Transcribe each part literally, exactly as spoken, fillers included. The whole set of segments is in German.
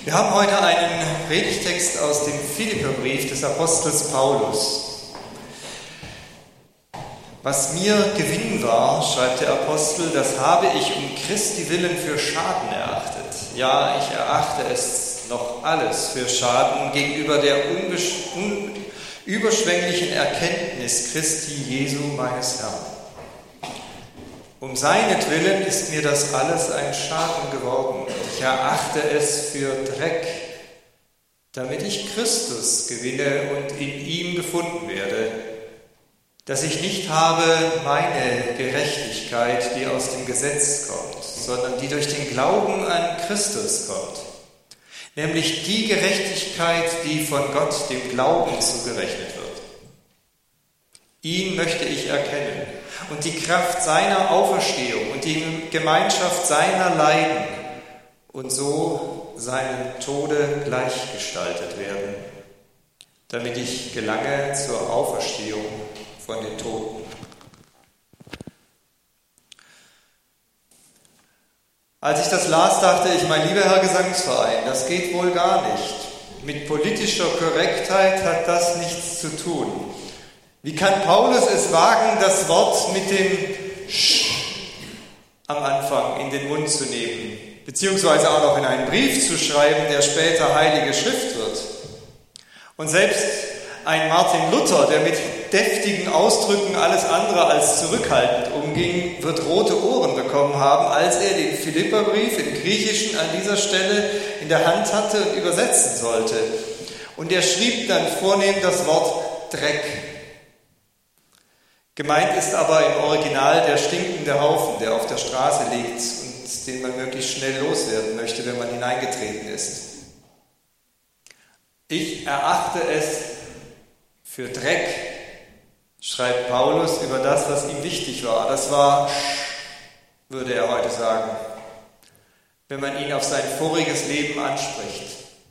Wir haben heute einen Predigtext aus dem Philipperbrief des Apostels Paulus. Was mir Gewinn war, schreibt der Apostel, das habe ich um Christi willen für Schaden erachtet. Ja, ich erachte es noch alles für Schaden gegenüber der unüberschwänglichen Erkenntnis Christi Jesu, meines Herrn. Um seinetwillen ist mir das alles ein Schaden geworden. Ich erachte es für Dreck, damit ich Christus gewinne und in ihm gefunden werde, dass ich nicht habe meine Gerechtigkeit, die aus dem Gesetz kommt, sondern die durch den Glauben an Christus kommt, nämlich die Gerechtigkeit, die von Gott dem Glauben zugerechnet wird. Ihn möchte ich erkennen und die Kraft seiner Auferstehung und die Gemeinschaft seiner Leiden und so seinem Tode gleichgestaltet werden, damit ich gelange zur Auferstehung von den Toten. Als ich das las, dachte ich, mein lieber Herr Gesangsverein, das geht wohl gar nicht. Mit politischer Korrektheit hat das nichts zu tun. Wie kann Paulus es wagen, das Wort mit dem Sch am Anfang in den Mund zu nehmen, beziehungsweise auch noch in einen Brief zu schreiben, der später Heilige Schrift wird? Und selbst ein Martin Luther, der mit deftigen Ausdrücken alles andere als zurückhaltend umging, wird rote Ohren bekommen haben, als er den Philipperbrief im Griechischen an dieser Stelle in der Hand hatte und übersetzen sollte. Und er schrieb dann vornehm das Wort Dreck. Gemeint ist aber im Original der stinkende Haufen, der auf der Straße liegt und den man möglichst schnell loswerden möchte, wenn man hineingetreten ist. Ich erachte es für Dreck, schreibt Paulus über das, was ihm wichtig war. Das war, würde er heute sagen, wenn man ihn auf sein voriges Leben anspricht.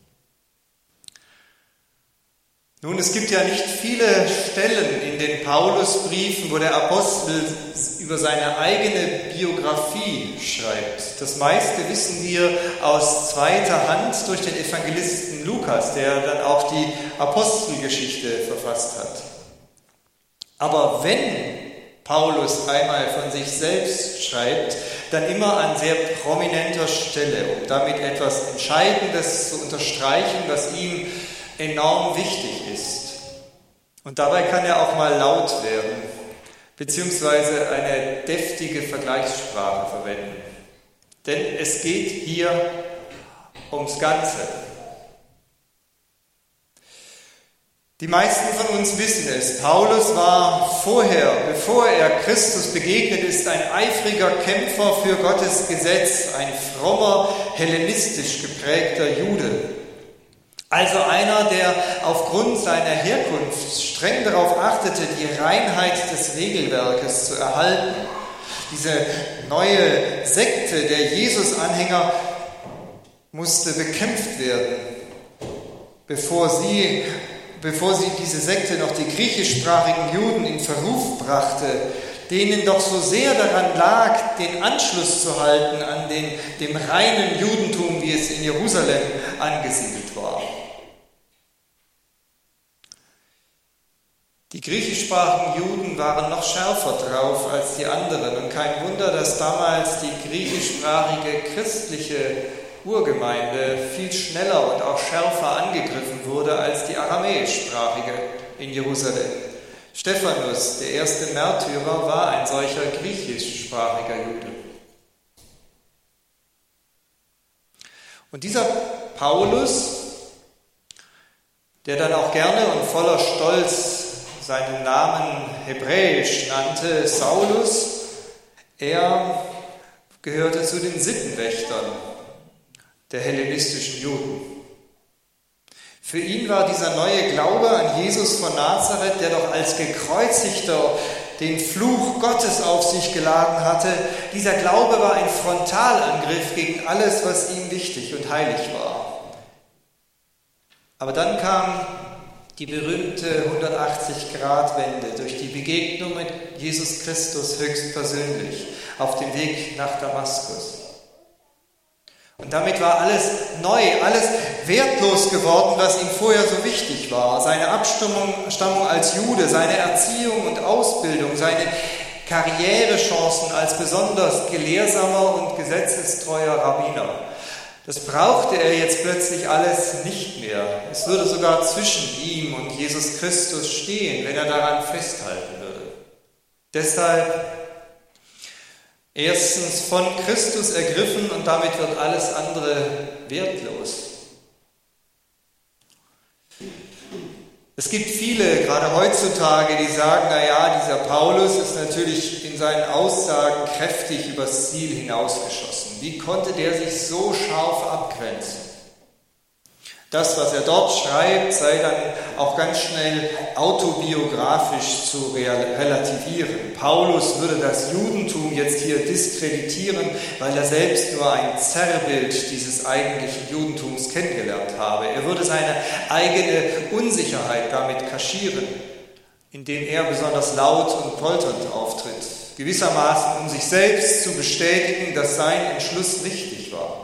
Nun, es gibt ja nicht viele Stellen in den Paulusbriefen, wo der Apostel über seine eigene Biografie schreibt. Das meiste wissen wir aus zweiter Hand durch den Evangelisten Lukas, der dann auch die Apostelgeschichte verfasst hat. Aber wenn Paulus einmal von sich selbst schreibt, dann immer an sehr prominenter Stelle, um damit etwas Entscheidendes zu unterstreichen, was ihm enorm wichtig ist. Und dabei kann er auch mal laut werden, beziehungsweise eine deftige Vergleichssprache verwenden. Denn es geht hier ums Ganze. Die meisten von uns wissen es. Paulus war vorher, bevor er Christus begegnet ist, ein eifriger Kämpfer für Gottes Gesetz, ein frommer, hellenistisch geprägter Jude. Also einer, der aufgrund seiner Herkunft streng darauf achtete, die Reinheit des Regelwerkes zu erhalten. Diese neue Sekte der Jesus-Anhänger musste bekämpft werden, bevor sie, bevor sie diese Sekte noch die griechischsprachigen Juden in Verruf brachte, denen doch so sehr daran lag, den Anschluss zu halten an den, dem reinen Judentum, wie es in Jerusalem angesiedelt war. Die griechischsprachigen Juden waren noch schärfer drauf als die anderen und kein Wunder, dass damals die griechischsprachige christliche Urgemeinde viel schneller und auch schärfer angegriffen wurde als die aramäischsprachige in Jerusalem. Stephanus, der erste Märtyrer, war ein solcher griechischsprachiger Jude. Und dieser Paulus, der dann auch gerne und voller Stolz seinen Namen hebräisch nannte, Saulus, er gehörte zu den Sittenwächtern der hellenistischen Juden. Für ihn war dieser neue Glaube an Jesus von Nazareth, der doch als Gekreuzigter den Fluch Gottes auf sich geladen hatte, dieser Glaube war ein Frontalangriff gegen alles, was ihm wichtig und heilig war. Aber dann kam die berühmte hundertachtzig-Grad-Wende durch die Begegnung mit Jesus Christus höchstpersönlich auf dem Weg nach Damaskus. Und damit war alles neu, alles wertlos geworden, was ihm vorher so wichtig war. Seine Abstammung Stammung als Jude, seine Erziehung und Ausbildung, seine Karrierechancen als besonders gelehrsamer und gesetzestreuer Rabbiner. Das brauchte er jetzt plötzlich alles nicht mehr. Es würde sogar zwischen ihm und Jesus Christus stehen, wenn er daran festhalten würde. Deshalb erstens von Christus ergriffen und damit wird alles andere wertlos. Es gibt viele, gerade heutzutage, die sagen, naja, dieser Paulus ist natürlich in seinen Aussagen kräftig übers Ziel hinausgeschossen. Wie konnte der sich so scharf abgrenzen? Das, was er dort schreibt, sei dann auch ganz schnell autobiografisch zu relativieren. Paulus würde das Judentum jetzt hier diskreditieren, weil er selbst nur ein Zerrbild dieses eigentlichen Judentums kennengelernt habe. Er würde seine eigene Unsicherheit damit kaschieren, indem er besonders laut und polternd auftritt, gewissermaßen um sich selbst zu bestätigen, dass sein Entschluss richtig war.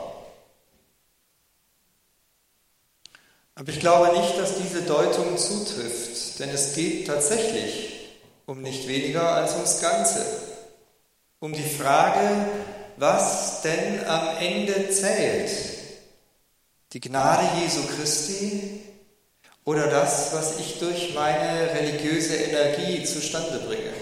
Aber ich glaube nicht, dass diese Deutung zutrifft, denn es geht tatsächlich um nicht weniger als ums Ganze. Um die Frage, was denn am Ende zählt. Die Gnade Jesu Christi oder das, was ich durch meine religiöse Energie zustande bringe.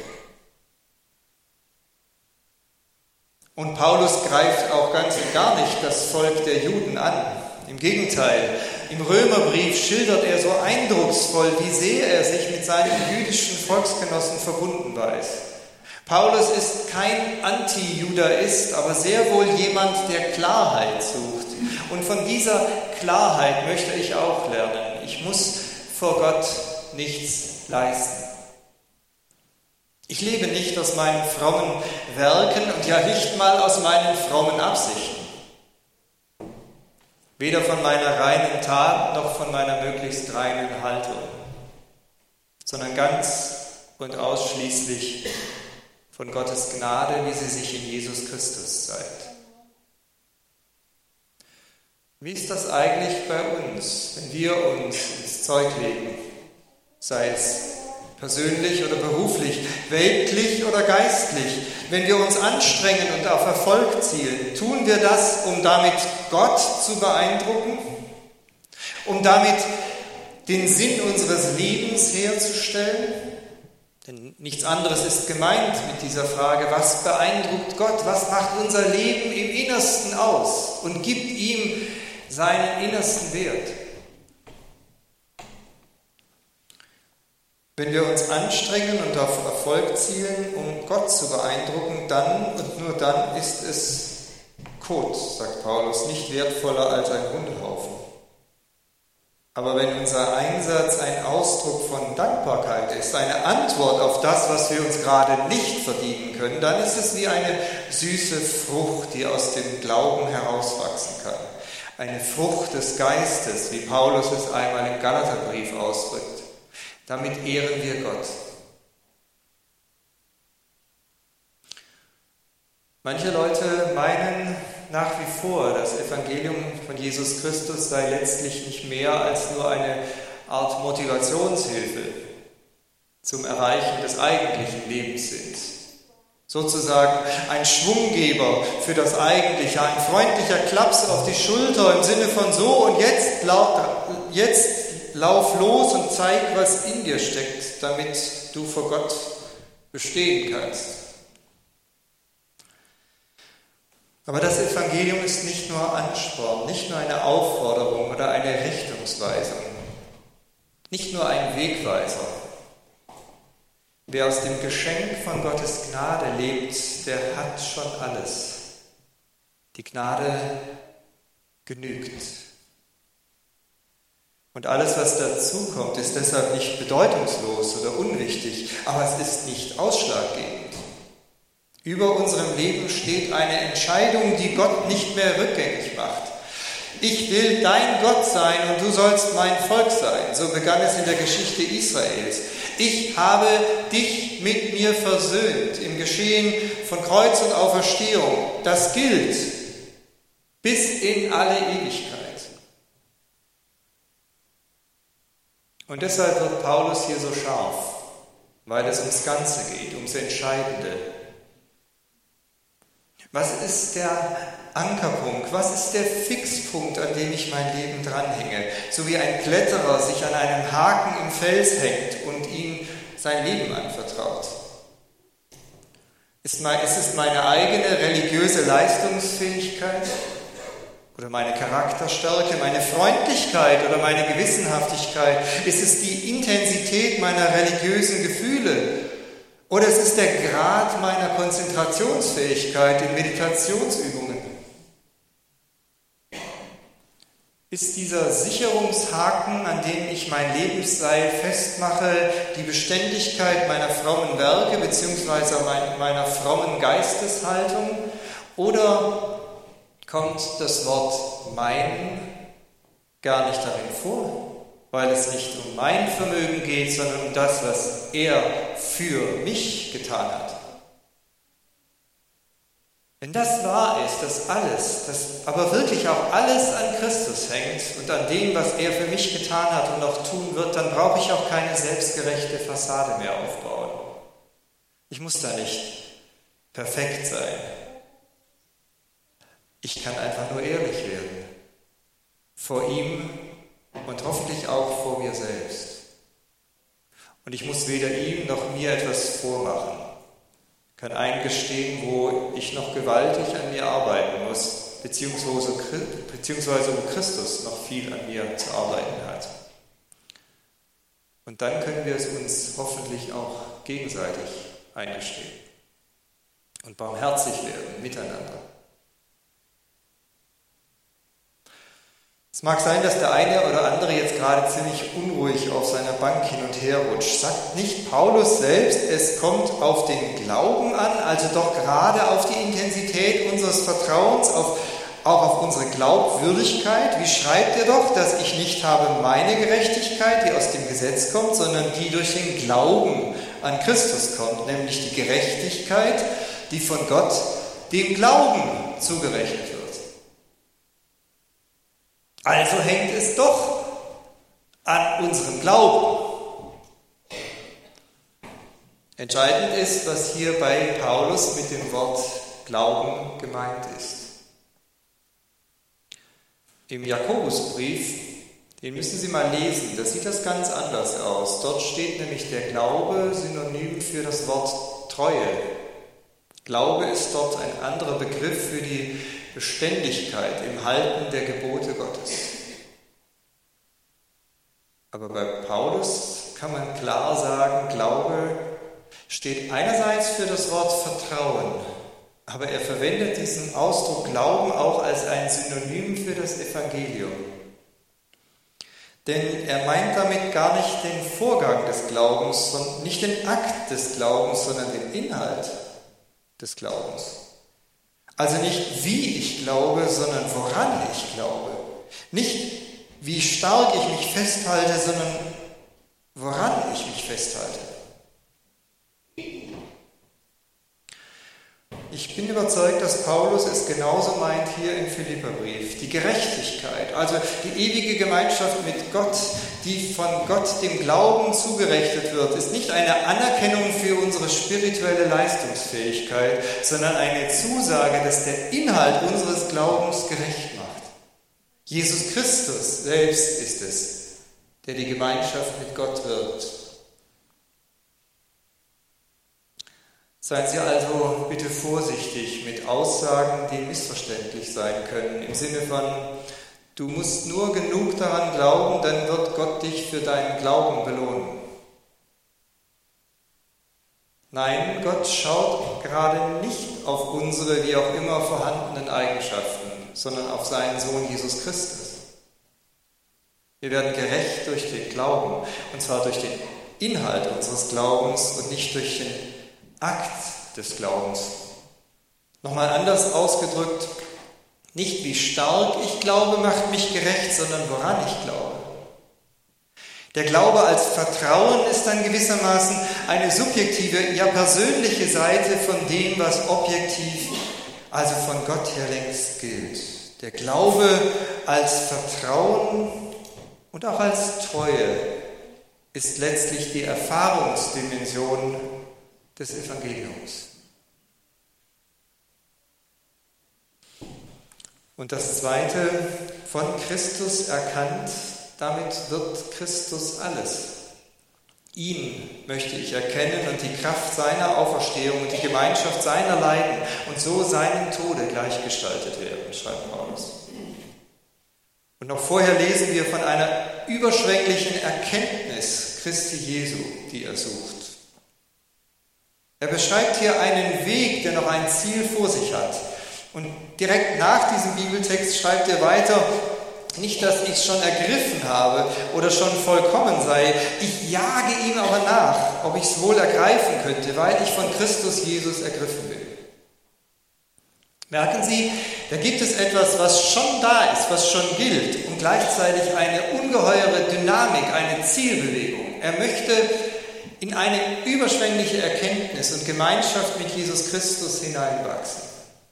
Und Paulus greift auch ganz und gar nicht das Volk der Juden an. Im Gegenteil, im Römerbrief schildert er so eindrucksvoll, wie sehr er sich mit seinen jüdischen Volksgenossen verbunden weiß. Paulus ist kein Anti-Judaist, aber sehr wohl jemand, der Klarheit sucht. Und von dieser Klarheit möchte ich auch lernen. Ich muss vor Gott nichts leisten. Ich lebe nicht aus meinen frommen Werken und ja nicht mal aus meinen frommen Absichten. Weder von meiner reinen Tat noch von meiner möglichst reinen Haltung, sondern ganz und ausschließlich von Gottes Gnade, wie sie sich in Jesus Christus zeigt. Wie ist das eigentlich bei uns, wenn wir uns ins Zeug legen, sei es persönlich oder beruflich, weltlich oder geistlich, wenn wir uns anstrengen und auf Erfolg zielen, tun wir das, um damit Gott zu beeindrucken, um damit den Sinn unseres Lebens herzustellen? Denn nichts anderes ist gemeint mit dieser Frage, was beeindruckt Gott, was macht unser Leben im Innersten aus und gibt ihm seinen innersten Wert. Wenn wir uns anstrengen und auf Erfolg zielen, um Gott zu beeindrucken, dann und nur dann ist es Kot, sagt Paulus, nicht wertvoller als ein Hundehaufen. Aber wenn unser Einsatz ein Ausdruck von Dankbarkeit ist, eine Antwort auf das, was wir uns gerade nicht verdienen können, dann ist es wie eine süße Frucht, die aus dem Glauben herauswachsen kann. Eine Frucht des Geistes, wie Paulus es einmal im Galaterbrief ausdrückt. Damit ehren wir Gott. Manche Leute meinen nach wie vor, das Evangelium von Jesus Christus sei letztlich nicht mehr als nur eine Art Motivationshilfe zum Erreichen des eigentlichen Lebenssinns. Sozusagen ein Schwunggeber für das Eigentliche, ein freundlicher Klaps auf die Schulter im Sinne von so und jetzt, jetzt lauf los und zeig, was in dir steckt, damit du vor Gott bestehen kannst. Aber das Evangelium ist nicht nur Ansporn, nicht nur eine Aufforderung oder eine Richtungsweisung, nicht nur ein Wegweiser. Wer aus dem Geschenk von Gottes Gnade lebt, der hat schon alles. Die Gnade genügt. Und alles, was dazu kommt, ist deshalb nicht bedeutungslos oder unwichtig, aber es ist nicht ausschlaggebend. Über unserem Leben steht eine Entscheidung, die Gott nicht mehr rückgängig macht. Ich will dein Gott sein und du sollst mein Volk sein. So begann es in der Geschichte Israels. Ich habe dich mit mir versöhnt im Geschehen von Kreuz und Auferstehung. Das gilt. bis in alle Ewigkeit. Und deshalb wird Paulus hier so scharf, weil es ums Ganze geht, ums Entscheidende. Was ist der Ankerpunkt? Was ist der Fixpunkt, an dem ich mein Leben dranhänge? So wie ein Kletterer sich an einem Haken im Fels hängt und ihm sein Leben anvertraut. Ist es meine eigene religiöse Leistungsfähigkeit oder meine Charakterstärke, meine Freundlichkeit oder meine Gewissenhaftigkeit? Ist es die Intensität meiner religiösen Gefühle? Oder ist es der Grad meiner Konzentrationsfähigkeit in Meditationsübungen? Ist dieser Sicherungshaken, an dem ich mein Lebensseil festmache, die Beständigkeit meiner frommen Werke bzw. meiner frommen Geisteshaltung? Oder kommt das Wort mein gar nicht darin vor, weil es nicht um mein Vermögen geht, sondern um das, was er für mich getan hat? Wenn das wahr ist, dass alles, dass aber wirklich auch alles an Christus hängt und an dem, was er für mich getan hat und noch tun wird, dann brauche ich auch keine selbstgerechte Fassade mehr aufbauen. Ich muss da nicht perfekt sein. Ich kann einfach nur ehrlich werden. Vor ihm und hoffentlich auch vor mir selbst. Und ich muss weder ihm noch mir etwas vormachen. Ich kann eingestehen, wo ich noch gewaltig an mir arbeiten muss, beziehungsweise, beziehungsweise wo Christus noch viel an mir zu arbeiten hat. Und dann können wir es uns hoffentlich auch gegenseitig eingestehen und barmherzig werden miteinander. Es mag sein, dass der eine oder andere jetzt gerade ziemlich unruhig auf seiner Bank hin und her rutscht. Sagt nicht Paulus selbst, es kommt auf den Glauben an, also doch gerade auf die Intensität unseres Vertrauens, auf, auch auf unsere Glaubwürdigkeit? Wie schreibt er doch, dass ich nicht habe meine Gerechtigkeit, die aus dem Gesetz kommt, sondern die durch den Glauben an Christus kommt, nämlich die Gerechtigkeit, die von Gott dem Glauben zugerechnet wird. Also hängt es doch an unserem Glauben. Entscheidend ist, was hier bei Paulus mit dem Wort Glauben gemeint ist. Im Jakobusbrief, den müssen Sie mal lesen, da sieht das ganz anders aus. Dort steht nämlich der Glaube synonym für das Wort Treue. Glaube ist dort ein anderer Begriff für die Beständigkeit im Halten der Gebote Gottes. Aber bei Paulus kann man klar sagen, Glaube steht einerseits für das Wort Vertrauen, aber er verwendet diesen Ausdruck Glauben auch als ein Synonym für das Evangelium. Denn er meint damit gar nicht den Vorgang des Glaubens, nicht den Akt des Glaubens, sondern den Inhalt des Glaubens. Also nicht wie ich glaube, sondern woran ich glaube. Nicht wie stark ich mich festhalte, sondern woran ich mich festhalte. Ich bin überzeugt, dass Paulus es genauso meint hier im Philipperbrief. Die Gerechtigkeit, also die ewige Gemeinschaft mit Gott, die von Gott dem Glauben zugerechnet wird, ist nicht eine Anerkennung für unsere spirituelle Leistungsfähigkeit, sondern eine Zusage, dass der Inhalt unseres Glaubens gerecht macht. Jesus Christus selbst ist es, der die Gemeinschaft mit Gott wirkt. Seien Sie also bitte vorsichtig mit Aussagen, die missverständlich sein können, im Sinne von, du musst nur genug daran glauben, dann wird Gott dich für deinen Glauben belohnen. Nein, Gott schaut gerade nicht auf unsere wie auch immer vorhandenen Eigenschaften, sondern auf seinen Sohn Jesus Christus. Wir werden gerecht durch den Glauben, und zwar durch den Inhalt unseres Glaubens und nicht durch den Akt des Glaubens. Nochmal anders ausgedrückt, nicht wie stark ich glaube, macht mich gerecht, sondern woran ich glaube. Der Glaube als Vertrauen ist dann gewissermaßen eine subjektive, ja persönliche Seite von dem, was objektiv, also von Gott her längst gilt. Der Glaube als Vertrauen und auch als Treue ist letztlich die Erfahrungsdimension des Evangeliums. Und das Zweite, von Christus erkannt, damit wird Christus alles. Ihn möchte ich erkennen und die Kraft seiner Auferstehung und die Gemeinschaft seiner Leiden und so seinem Tode gleichgestaltet werden, schreibt Paulus. Und noch vorher lesen wir von einer überschwänglichen Erkenntnis Christi Jesu, die er sucht. Er beschreibt hier einen Weg, der noch ein Ziel vor sich hat. Und direkt nach diesem Bibeltext schreibt er weiter, nicht, dass ich es schon ergriffen habe oder schon vollkommen sei, ich jage ihm aber nach, ob ich es wohl ergreifen könnte, weil ich von Christus Jesus ergriffen bin. Merken Sie, da gibt es etwas, was schon da ist, was schon gilt und gleichzeitig eine ungeheure Dynamik, eine Zielbewegung. Er möchte in eine überschwängliche Erkenntnis und Gemeinschaft mit Jesus Christus hineinwachsen.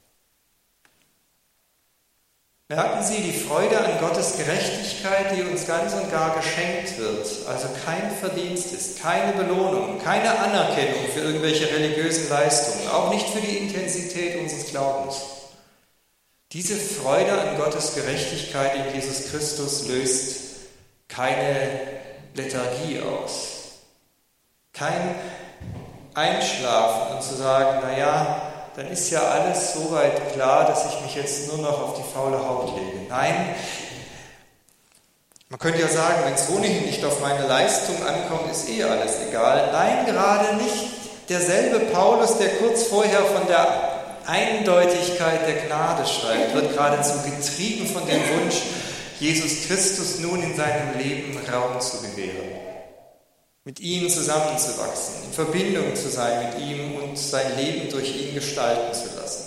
Merken Sie die Freude an Gottes Gerechtigkeit, die uns ganz und gar geschenkt wird, also kein Verdienst ist, keine Belohnung, keine Anerkennung für irgendwelche religiösen Leistungen, auch nicht für die Intensität unseres Glaubens. Diese Freude an Gottes Gerechtigkeit in Jesus Christus löst keine Lethargie aus, kein Einschlafen und zu sagen, naja, dann ist ja alles so weit klar, dass ich mich jetzt nur noch auf die faule Haut lege. Nein, man könnte ja sagen, wenn es ohnehin nicht auf meine Leistung ankommt, ist eh alles egal. Nein, gerade nicht. Derselbe Paulus, der kurz vorher von der Eindeutigkeit der Gnade schreibt, wird geradezu getrieben von dem Wunsch, Jesus Christus nun in seinem Leben Raum zu gewähren. Mit ihm zusammenzuwachsen, in Verbindung zu sein mit ihm und sein Leben durch ihn gestalten zu lassen.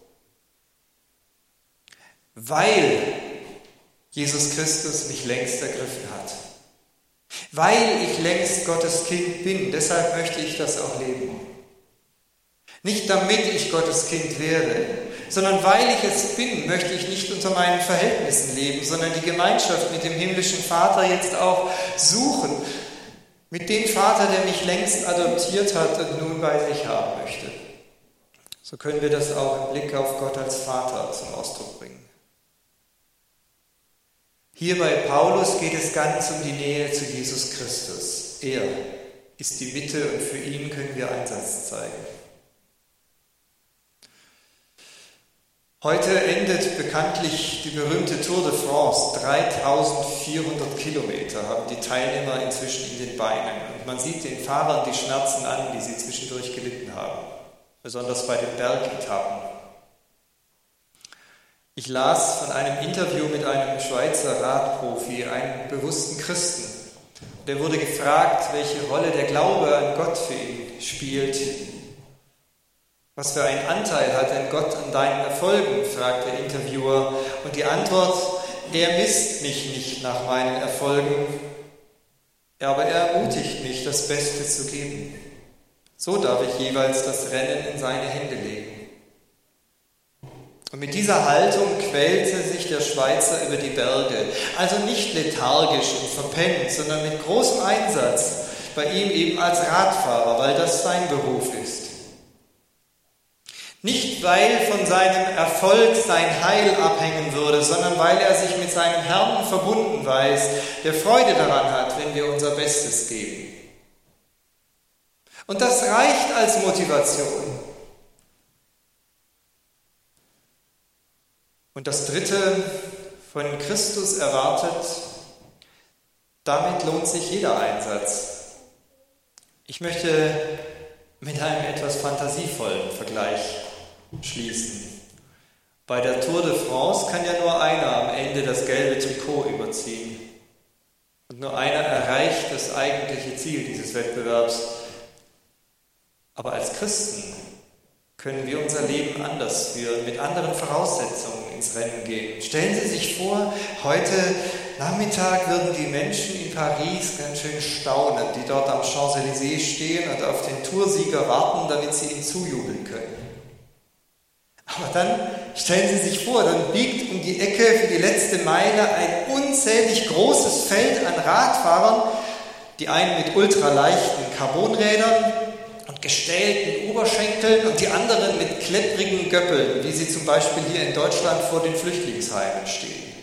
Weil Jesus Christus mich längst ergriffen hat. Weil ich längst Gottes Kind bin, deshalb möchte ich das auch leben. Nicht damit ich Gottes Kind werde, sondern weil ich es bin, möchte ich nicht unter meinen Verhältnissen leben, sondern die Gemeinschaft mit dem himmlischen Vater jetzt auch suchen, mit dem Vater, der mich längst adoptiert hat und nun bei sich haben möchte. So können wir das auch im Blick auf Gott als Vater zum Ausdruck bringen. Hier bei Paulus geht es ganz um die Nähe zu Jesus Christus. Er ist die Mitte und für ihn können wir Einsatz zeigen. Heute endet bekanntlich die berühmte Tour de France. dreitausendvierhundert Kilometer haben die Teilnehmer inzwischen in den Beinen. Und man sieht den Fahrern die Schmerzen an, die sie zwischendurch gelitten haben. Besonders bei den Bergetappen. Ich las von einem Interview mit einem Schweizer Radprofi, einem bewussten Christen. Der wurde gefragt, welche Rolle der Glaube an Gott für ihn spielt. Was für einen Anteil hat denn Gott an deinen Erfolgen, fragt der Interviewer. Und die Antwort, er misst mich nicht nach meinen Erfolgen, aber er ermutigt mich, das Beste zu geben. So darf ich jeweils das Rennen in seine Hände legen. Und mit dieser Haltung quälte sich der Schweizer über die Berge. Also nicht lethargisch und verpennt, sondern mit großem Einsatz, bei ihm eben als Radfahrer, weil das sein Beruf ist. Nicht, weil von seinem Erfolg sein Heil abhängen würde, sondern weil er sich mit seinem Herrn verbunden weiß, der Freude daran hat, wenn wir unser Bestes geben. Und das reicht als Motivation. Und das Dritte, von Christus erwartet, damit lohnt sich jeder Einsatz. Ich möchte mit einem etwas fantasievollen Vergleich schließen. Bei der Tour de France kann ja nur einer am Ende das gelbe Trikot überziehen. Und nur einer erreicht das eigentliche Ziel dieses Wettbewerbs. Aber als Christen können wir unser Leben anders führen, mit anderen Voraussetzungen ins Rennen gehen. Stellen Sie sich vor, heute Nachmittag würden die Menschen in Paris ganz schön staunen, die dort am Champs-Élysées stehen und auf den Toursieger warten, damit sie ihm zujubeln können. Aber Und dann stellen Sie sich vor, dann biegt um die Ecke für die letzte Meile ein unzählig großes Feld an Radfahrern, die einen mit ultraleichten Carbonrädern und gestählten Oberschenkeln und die anderen mit klepprigen Göppeln, wie sie zum Beispiel hier in Deutschland vor den Flüchtlingsheimen stehen.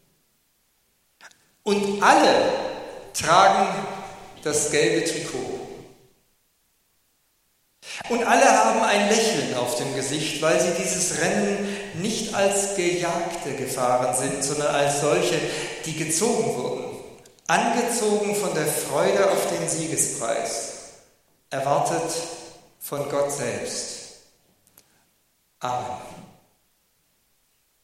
Und alle tragen das gelbe Trikot. Und alle haben ein Lächeln auf dem Gesicht, weil sie dieses Rennen nicht als Gejagte gefahren sind, sondern als solche, die gezogen wurden, angezogen von der Freude auf den Siegespreis, erwartet von Gott selbst. Amen.